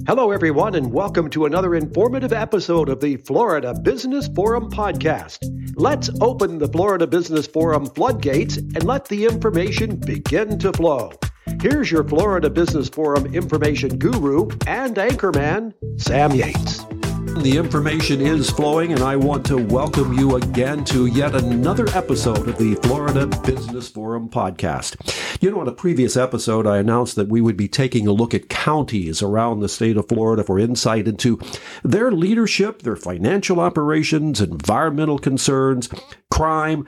Hello, everyone, and welcome to another informative episode of the Florida Business Forum podcast. Let's open the Florida Business Forum floodgates and let the information begin to flow. Here's your Florida Business Forum information guru and anchorman, Sam Yates. The information is flowing, and I want to welcome you again to yet another episode of the Florida Business Forum podcast. You know, in a previous episode, I announced that we would be taking a look at counties around the state of Florida for insight into their leadership, their financial operations, environmental concerns, crime,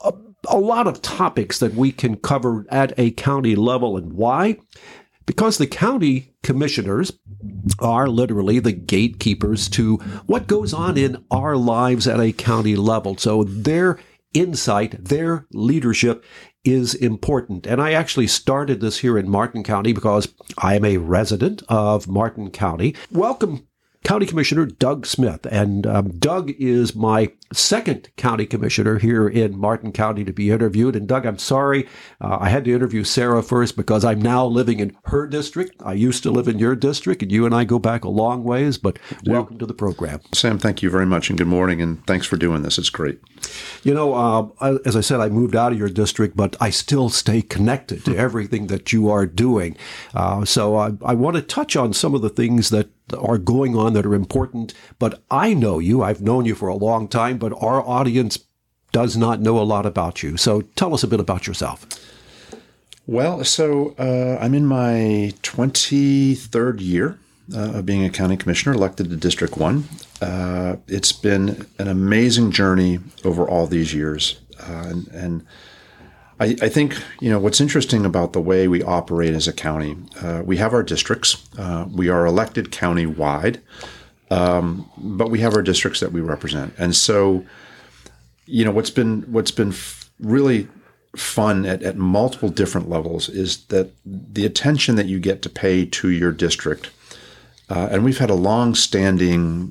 a lot of topics that we can cover at a county level. And why? Because the county commissioners are literally the gatekeepers to what goes on in our lives at a county level. So their insight, their leadership is important. And I actually started this here in Martin County because I am a resident of Martin County. Welcome, County Commissioner Doug Smith. And Doug is my second county commissioner here in Martin County to be interviewed. And Doug, I'm sorry, I had to interview Sarah first because I'm now living in her district. I used to live in your district, and you and I go back a long ways, but welcome to the program. Sam, thank you very much, and good morning, and thanks for doing this. It's great. You know, as I said, I moved out of your district, but I still stay connected to everything that you are doing. So I want to touch on some of the things that are going on that are important, but I know you. I've known you for a long time, but our audience does not know a lot about you. So tell us a bit about yourself. Well, so I'm in my 23rd year of being a county commissioner, elected to District 1. It's been an amazing journey over all these years. And I think, you know, what's interesting about the way we operate as a county, we have our districts. We are elected county-wide, but we have our districts that we represent. And so, you know, what's been really fun at multiple different levels is that the attention that you get to pay to your district, and we've had a long-standing,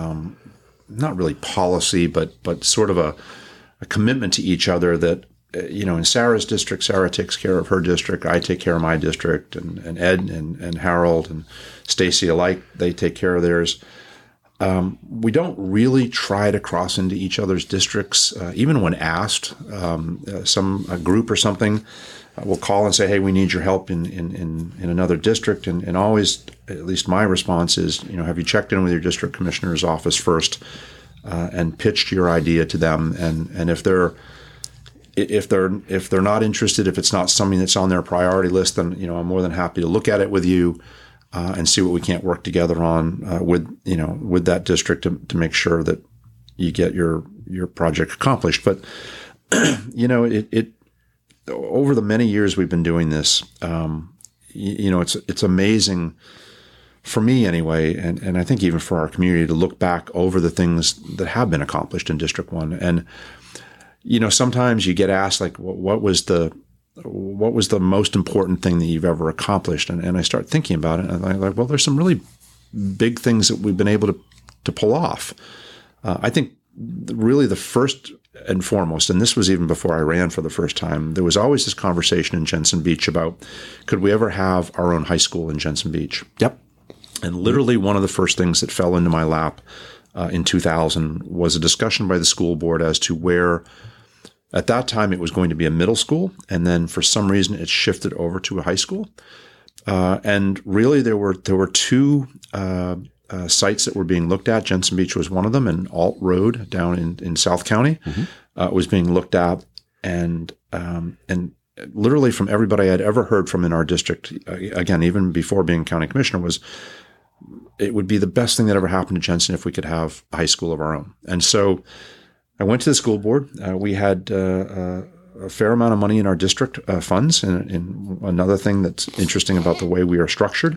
not really policy, but sort of a commitment to each other that, you know, in Sarah's district, Sarah takes care of her district, I take care of my district, and Ed and Harold and Stacy alike, they take care of theirs. We don't really try to cross into each other's districts, even when asked. A group or something will call and say, "Hey, we need your help in another district," and always, at least my response is, you know, have you checked in with your district commissioner's office first and pitched your idea to them, and if they're not interested, if it's not something that's on their priority list, then, you know, I'm more than happy to look at it with you and see what we can't work together on with that district to make sure that you get your project accomplished. But you know, it over the many years we've been doing this, you know, it's amazing for me anyway, and I think even for our community to look back over the things that have been accomplished in District 1. And you know, sometimes you get asked, like, what was the most important thing that you've ever accomplished? And I start thinking about it, and I'm like, well, there's some really big things that we've been able to pull off. I think really the first and foremost, and this was even before I ran for the first time, there was always this conversation in Jensen Beach about, could we ever have our own high school in Jensen Beach? Yep. And literally one of the first things that fell into my lap in 2000 was a discussion by the school board as to where, at that time, it was going to be a middle school, and then for some reason it shifted over to a high school. And really, there were two sites that were being looked at. Jensen Beach was one of them, and Alt Road down in South County was being looked at. And literally from everybody I'd ever heard from in our district, again, even before being county commissioner, was it would be the best thing that ever happened to Jensen if we could have a high school of our own. And so I went to the school board. We had a fair amount of money in our district funds, and another thing that's interesting about the way we are structured.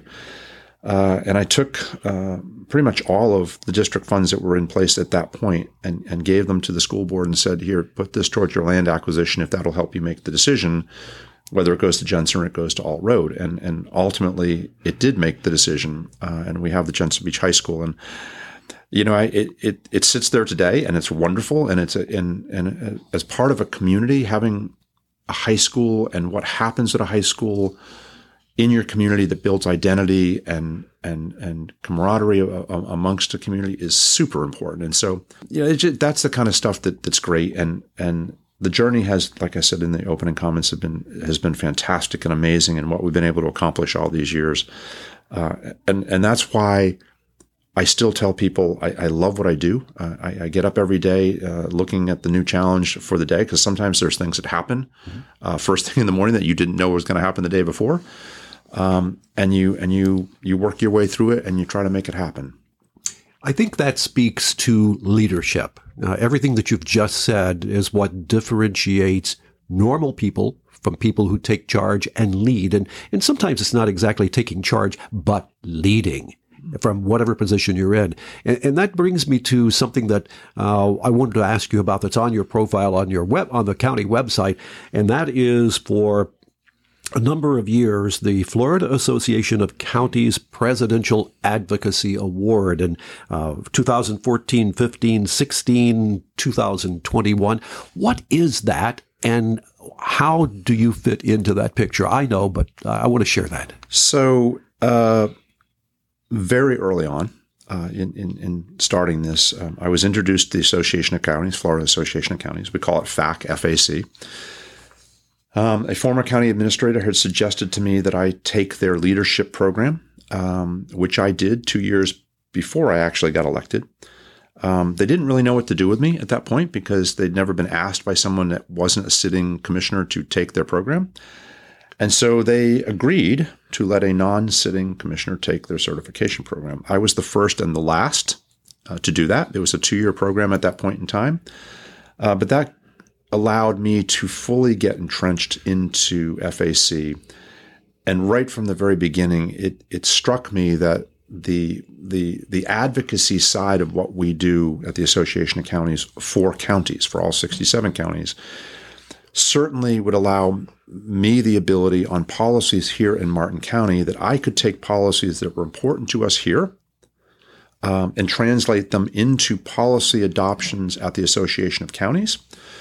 And I took pretty much all of the district funds that were in place at that point and gave them to the school board and said, here, put this towards your land acquisition if that'll help you make the decision, whether it goes to Jensen or it goes to Alt Road. And ultimately, it did make the decision, and we have the Jensen Beach High School. And you know, it sits there today, and it's wonderful, and it's as part of a community, having a high school and what happens at a high school in your community that builds identity and camaraderie amongst the community is super important. And so, that's the kind of stuff that's great. And the journey has, like I said in the opening comments, has been fantastic and amazing, and what we've been able to accomplish all these years. And that's why I still tell people I love what I do. I get up every day looking at the new challenge for the day, because sometimes there's things that happen first thing in the morning that you didn't know was going to happen the day before. And you work your way through it and you try to make it happen. I think that speaks to leadership. Everything that you've just said is what differentiates normal people from people who take charge and lead. And sometimes it's not exactly taking charge, but leading from whatever position you're in. And that brings me to something that I wanted to ask you about that's on your profile on the county website, and that is for a number of years, the Florida Association of Counties Presidential Advocacy Award in 2014, 15, 16, 2021. What is that, and how do you fit into that picture? I know, but I want to share that. So very early on in starting this, I was introduced to the Association of Counties, Florida Association of Counties. We call it FAC, F-A-C. A former county administrator had suggested to me that I take their leadership program, which I did 2 years before I actually got elected. They didn't really know what to do with me at that point because they'd never been asked by someone that wasn't a sitting commissioner to take their program. And so they agreed to let a non-sitting commissioner take their certification program. I was the first and the last to do that. It was a 2-year program at that point in time. But that allowed me to fully get entrenched into FAC. And right from the very beginning, it struck me that the advocacy side of what we do at the Association of Counties, for all 67 counties, certainly would allow me the ability on policies here in Martin County that I could take policies that were important to us here and translate them into policy adoptions at the Association of Counties.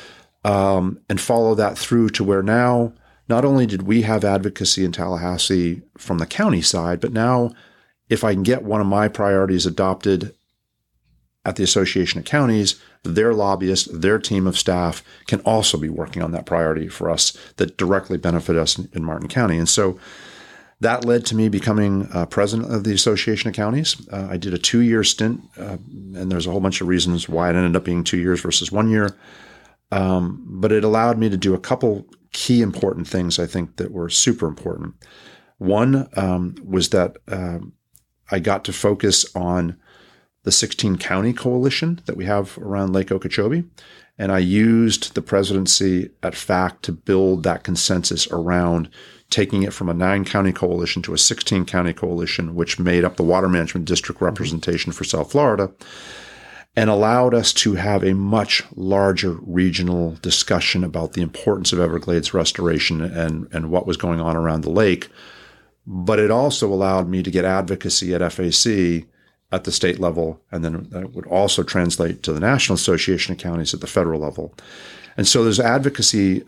And follow that through to where now not only did we have advocacy in Tallahassee from the county side, but now if I can get one of my priorities adopted at the Association of Counties, their lobbyists, their team of staff can also be working on that priority for us that directly benefit us in Martin County. And so that led to me becoming president of the Association of Counties. I did a 2-year stint, and there's a whole bunch of reasons why it ended up being 2 years versus 1 year. But it allowed me to do a couple key important things, I think, that were super important. One was that I got to focus on the 16-county coalition that we have around Lake Okeechobee, and I used the presidency at FAC to build that consensus around taking it from a 9-county coalition to a 16-county coalition, which made up the water management district representation for South Florida, and allowed us to have a much larger regional discussion about the importance of Everglades restoration and what was going on around the lake. But it also allowed me to get advocacy at FAC at the state level, and then that would also translate to the National Association of Counties at the federal level. And so those advocacy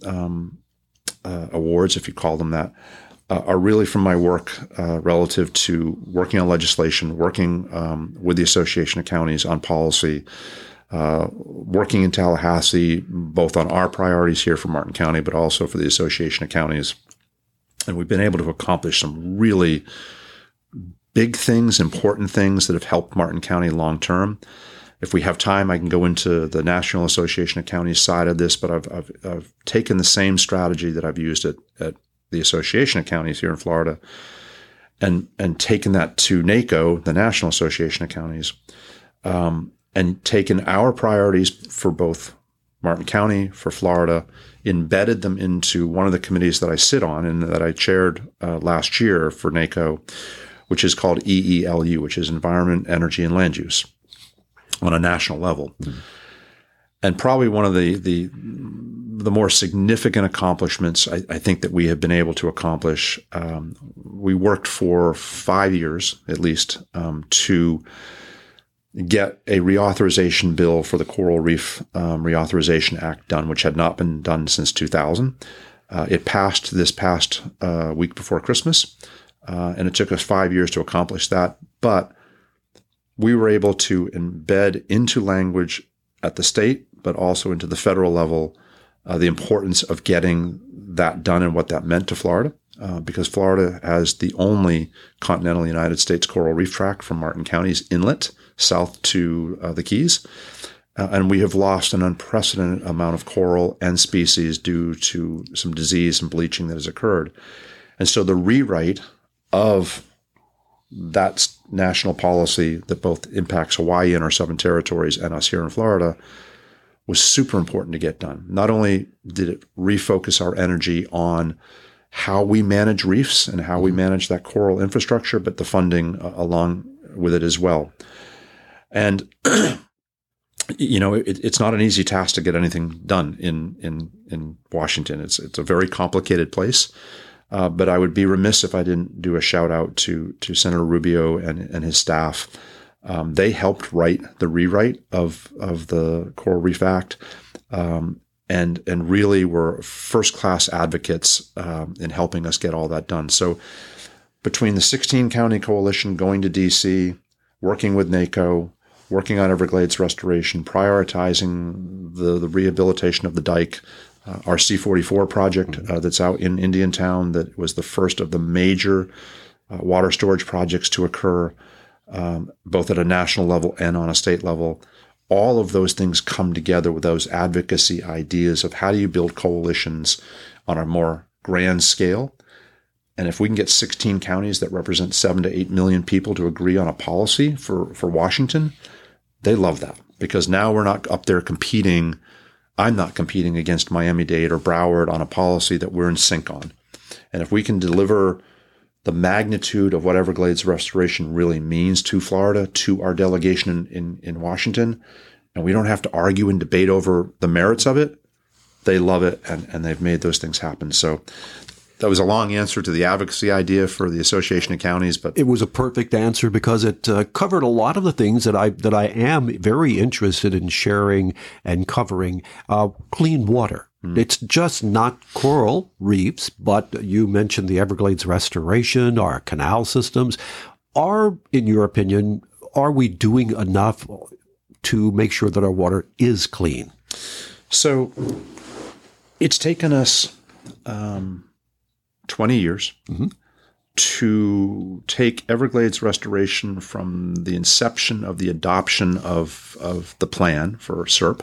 awards, if you call them that, are really from my work relative to working on legislation, working with the Association of Counties on policy, working in Tallahassee, both on our priorities here for Martin County, but also for the Association of Counties. And we've been able to accomplish some really big things, important things that have helped Martin County long term. If we have time, I can go into the National Association of Counties side of this, but I've taken the same strategy that I've used at the Association of Counties here in Florida and taken that to NACO, the National Association of Counties, and taken our priorities for both Martin County, for Florida, embedded them into one of the committees that I sit on and that I chaired last year for NACO, which is called EELU, which is Environment, Energy, and Land Use on a national level. Mm-hmm. And probably one of the more significant accomplishments I think that we have been able to accomplish, we worked for 5 years at least to get a reauthorization bill for the Coral Reef Reauthorization Act done, which had not been done since 2000. It passed this past week before Christmas, and it took us 5 years to accomplish that. But we were able to embed into language at the state, but also into the federal level, the importance of getting that done and what that meant to Florida, because Florida has the only continental United States coral reef tract from Martin County's inlet south to the Keys. And we have lost an unprecedented amount of coral and species due to some disease and bleaching that has occurred. And so the rewrite of that national policy that both impacts Hawaii and our 7 territories and us here in Florida was super important to get done. Not only did it refocus our energy on how we manage reefs and how we manage that coral infrastructure, but the funding along with it as well. And it's not an easy task to get anything done in Washington. It's a very complicated place. But I would be remiss if I didn't do a shout out to Senator Rubio and his staff. They helped write the rewrite of the Coral Reef Act, and really were first class advocates in helping us get all that done. So between the 16 county coalition going to DC, working with NACO, working on Everglades restoration, prioritizing the rehabilitation of the dike, our C-44 project that's out in Indiantown, that was the first of the major water storage projects to occur, both at a national level and on a state level. All of those things come together with those advocacy ideas of how do you build coalitions on a more grand scale. And if we can get 16 counties that represent 7 to 8 million people to agree on a policy for Washington, they love that, because now we're not up there competing. I'm not competing against Miami-Dade or Broward on a policy that we're in sync on. And if we can deliver the magnitude of what Everglades restoration really means to Florida, to our delegation in Washington, and we don't have to argue and debate over the merits of it, they love it, and they've made those things happen. So that was a long answer to the advocacy idea for the Association of Counties, but it was a perfect answer because it covered a lot of the things that I am very interested in sharing and covering. Clean water. It's just not coral reefs, but you mentioned the Everglades restoration, our canal systems. In your opinion, are we doing enough to make sure that our water is clean? So it's taken us 20 years to take Everglades restoration from the inception of the adoption of the plan for SERP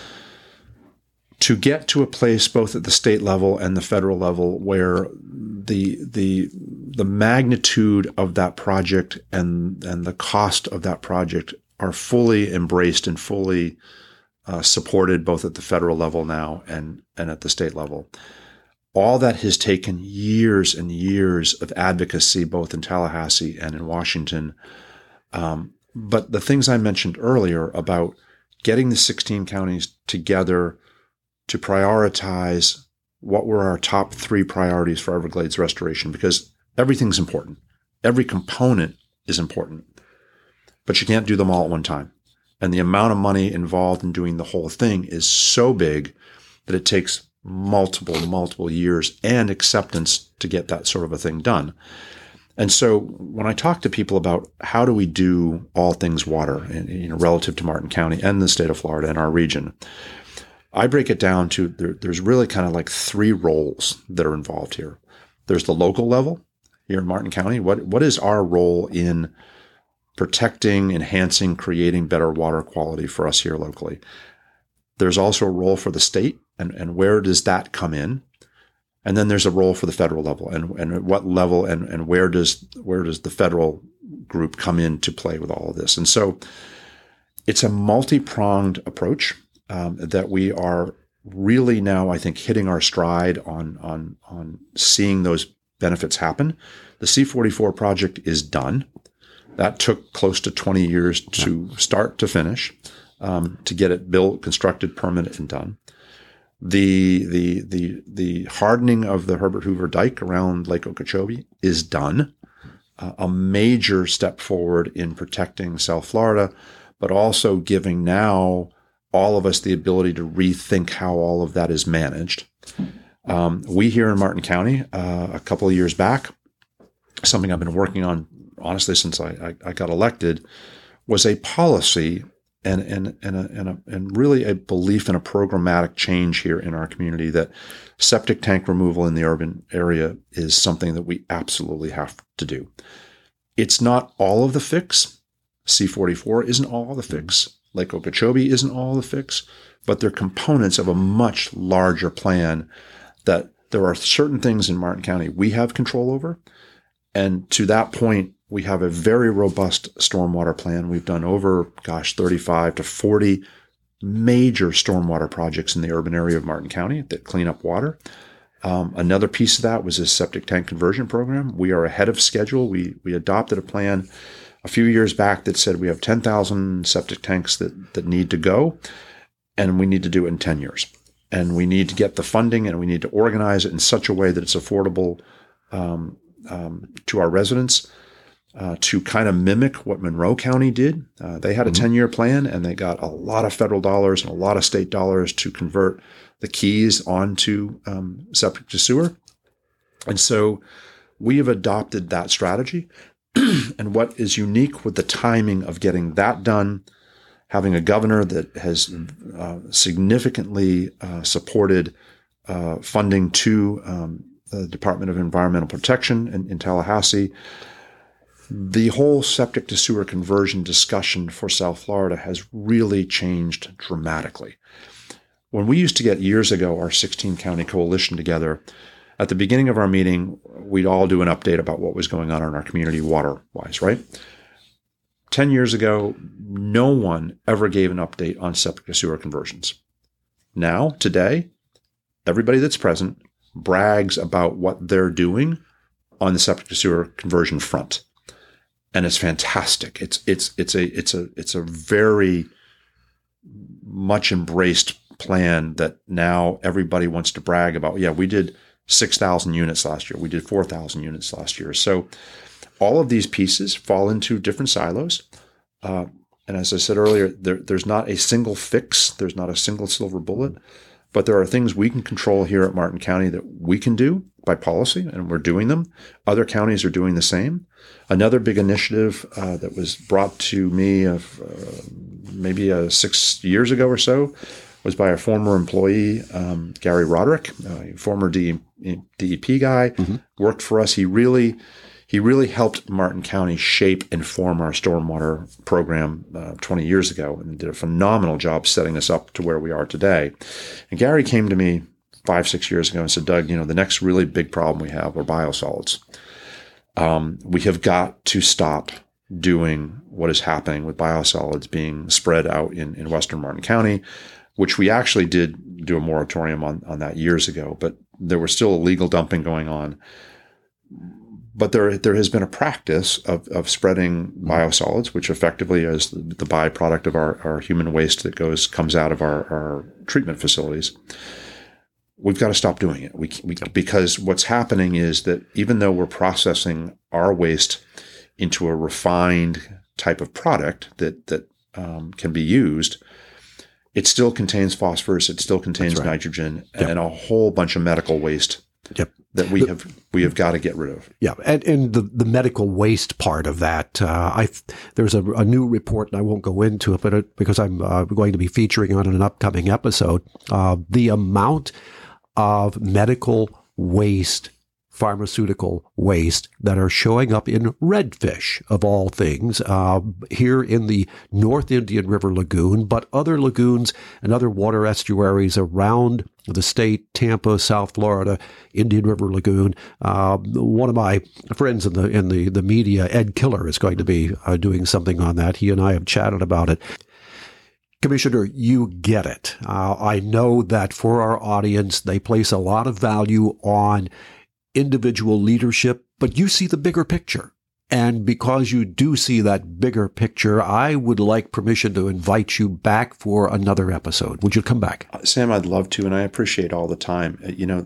to get to a place both at the state level and the federal level where the magnitude of that project and the cost of that project are fully embraced and fully supported both at the federal level now and at the state level. All that has taken years and years of advocacy, both in Tallahassee and in Washington. But the things I mentioned earlier about getting the 16 counties together to prioritize what were our top 3 priorities for Everglades restoration, because everything's important. Every component is important, but you can't do them all at one time. And the amount of money involved in doing the whole thing is so big that it takes multiple years and acceptance to get that sort of a thing done. And so when I talk to people about how do we do all things water, relative to Martin County and the state of Florida and our region, I break it down to there's really kind of like 3 roles that are involved here. There's the local level here in Martin County. What is our role in protecting, enhancing, creating better water quality for us here locally? There's also a role for the state, and where does that come in? And then there's a role for the federal level, and at what level and where does the federal group come in to play with all of this? And so it's a multi-pronged approach that we are really now, I think, hitting our stride on seeing those benefits happen. The C-44 project is done. That took close to 20 years to start to finish, to get it built, constructed, permanent, and done. The hardening of the Herbert Hoover Dike around Lake Okeechobee is done, a major step forward in protecting South Florida, but also giving now all of us the ability to rethink how all of that is managed. We here in Martin County, a couple of years back, something I've been working on, honestly, since I got elected, was a policy and really a belief in a programmatic change here in our community that septic tank removal in the urban area is something that we absolutely have to do. It's not all of the fix. C-44 isn't all the fix. Lake Okeechobee isn't all the fix, but they're components of a much larger plan that there are certain things in Martin County we have control over. And to that point, we have a very robust stormwater plan. We've done over, 35 to 40 major stormwater projects in the urban area of Martin County that clean up water. Another piece of that was a septic tank conversion program. We are ahead of schedule. We adopted a plan a few years back that said we have 10,000 septic tanks that need to go, and we need to do it in 10 years. And we need to get the funding, and we need to organize it in such a way that it's affordable to our residents, to kind of mimic what Monroe County did. They had a 10-year plan, and they got a lot of federal dollars and a lot of state dollars to convert the Keys onto septic to sewer. And so we have adopted that strategy. And what is unique with the timing of getting that done, having a governor that has significantly supported funding to the Department of Environmental Protection in Tallahassee, the whole septic to sewer conversion discussion for South Florida has really changed dramatically. When we used to get years ago our 16-county coalition together, at the beginning of our meeting, we'd all do an update about what was going on in our community water-wise, right? 10 years ago, no one ever gave an update on septic to sewer conversions. Now, today, everybody that's present brags about what they're doing on the septic to sewer conversion front. And it's fantastic. It's a very much embraced plan that now everybody wants to brag about. Yeah, we did 6,000 units last year. We did 4,000 units last year. So all of these pieces fall into different silos. And as I said earlier, there's not a single fix. There's not a single silver bullet. But there are things we can control here at Martin County that we can do by policy, and we're doing them. Other counties are doing the same. Another big initiative that was brought to me maybe 6 years ago or so was by a former employee, Gary Roderick, a former DEP guy, worked for us. He really helped Martin County shape and form our stormwater program 20 years ago, and did a phenomenal job setting us up to where we are today. And Gary came to me 5-6 years ago and said, Doug, the next really big problem we have are biosolids. We have got to stop doing what is happening with biosolids being spread out in Western Martin County, which we actually did do a moratorium on that years ago, but there was still illegal dumping going on. But there has been a practice of spreading biosolids, which effectively is the byproduct of our human waste that comes out of our treatment facilities. We've got to stop doing it. Because what's happening is that even though we're processing our waste into a refined type of product that can be used, it still contains phosphorus, it still contains nitrogen, and a whole bunch of medical waste that we have got to get rid of. Yeah, and the medical waste part of that, there's a new report, and I won't go into it, but because I'm going to be featuring on an upcoming episode, the amount of medical waste, pharmaceutical waste that are showing up in redfish, of all things, here in the North Indian River Lagoon, but other lagoons and other water estuaries around the state, Tampa, South Florida, Indian River Lagoon. One of my friends in the media, Ed Killer, is going to be doing something on that. He and I have chatted about it. Commissioner, you get it. I know that for our audience, they place a lot of value on individual leadership, but you see the bigger picture. And because you do see that bigger picture, I would like permission to invite you back for another episode. Would you come back? Sam, I'd love to, and I appreciate all the time.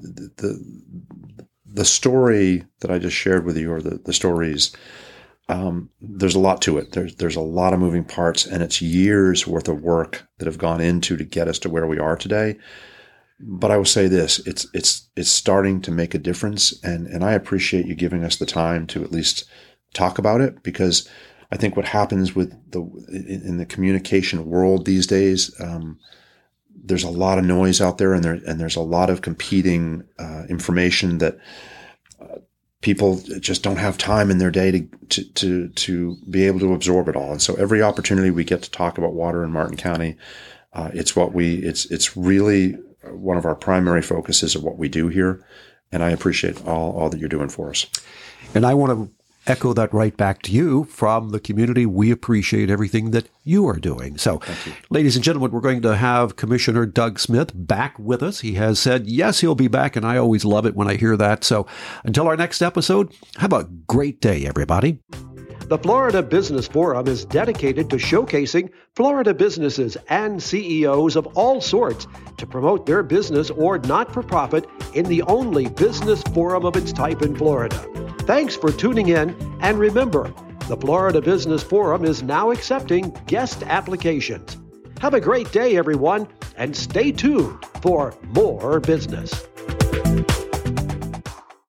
The story that I just shared with you, or the stories, there's a lot to it. There's a lot of moving parts, and it's years worth of work that have gone into to get us to where we are today. But I will say this: it's starting to make a difference, and I appreciate you giving us the time to at least talk about it, because I think what happens with in the communication world these days, there's a lot of noise out there, and there's a lot of competing information that people just don't have time in their day to be able to absorb it all. And so every opportunity we get to talk about water in Martin County, it's really one of our primary focuses of what we do here. And I appreciate all that you're doing for us. And I want to echo that right back to you from the community. We appreciate everything that you are doing. So, ladies and gentlemen, we're going to have Commissioner Doug Smith back with us. He has said, yes, he'll be back, and I always love it when I hear that. So until our next episode, have a great day, everybody. The Florida Business Forum is dedicated to showcasing Florida businesses and CEOs of all sorts to promote their business or not-for-profit in the only business forum of its type in Florida. Thanks for tuning in, and remember, the Florida Business Forum is now accepting guest applications. Have a great day, everyone, and stay tuned for more business.